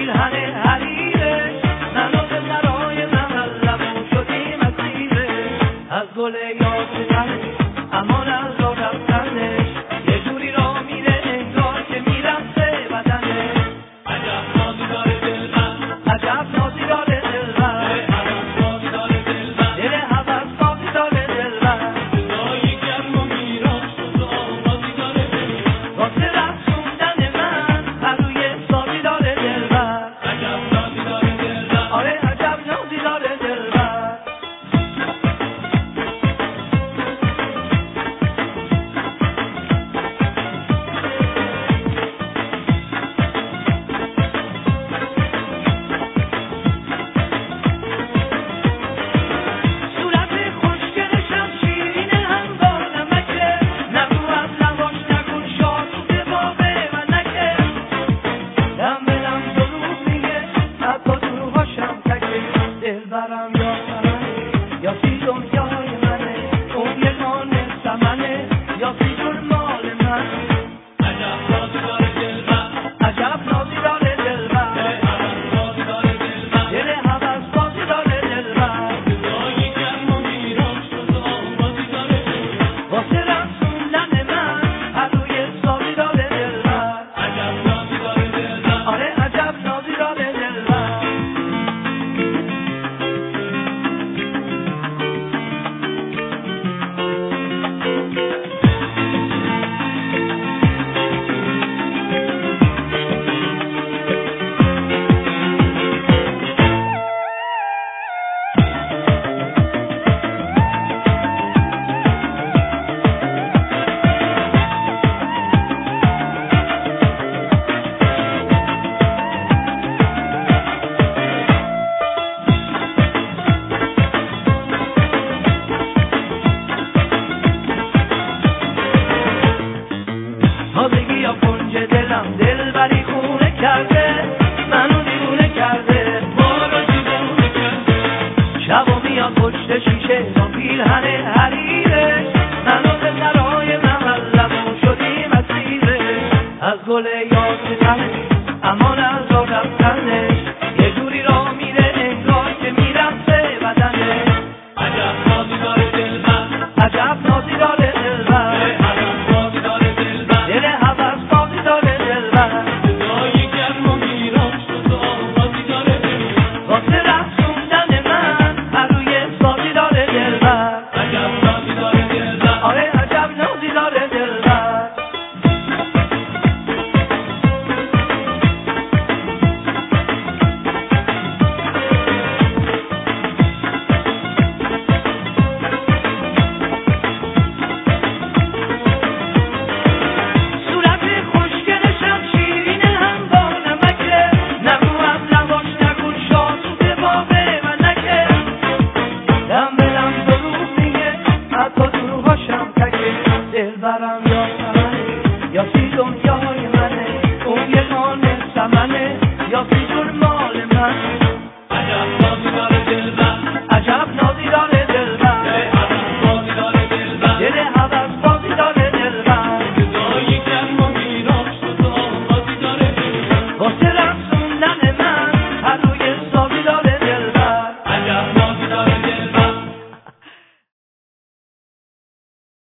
پیرهن حریره منو به سرای محلمون شدیم اسیره از گل یاسمنش امان از راه رفتنش یه جوری راه میره انگار که میرفته بدنش عجب نازی داره دلبر عجب نازی داره دلبر دل هوس بازی داره دلبر صدای گرم و میران شد و آوازی داره دلبر واسه رفتوندن من هر روی سازی داره دلبر عجب نازی داره دلبر آره عجب نازی داره دلبر دلبرم یا سی دنیای منه اون یه مانه سمنه یا سی جور مال من عجب نازی داره دلبر عجب نازی داره دلبر دل هوس بازی داره دلبر صدای گرم و میران شد و آوازی داره دلبر واسه رفتوندن من هر روی سازی داره دلبر عجب نازی داره دلبر آره عجب نازی داره دلبر تازگی یا کنج دلم دلبری خونه کرده منو دیوونه کرده ما رو دیوونه کرده شب و میاد پشت شیشه با پیرهن حریرش منو به سرای محلمون شدیم اسیرش از گل یاسمنش امان از راه رفتنش یه جوری راه میره انگار که میرفته بدنش عجب نازی داره دلبر عجب نازی داره دلبر دل هوس بازی داره دلبر صدای گرم و میران شد و آوازی داره دلبر واسه رفتوندن من هر روی سازی داره دلبر عجب نازی داره دلبر آره عجب نازی داره دلبر دلبرم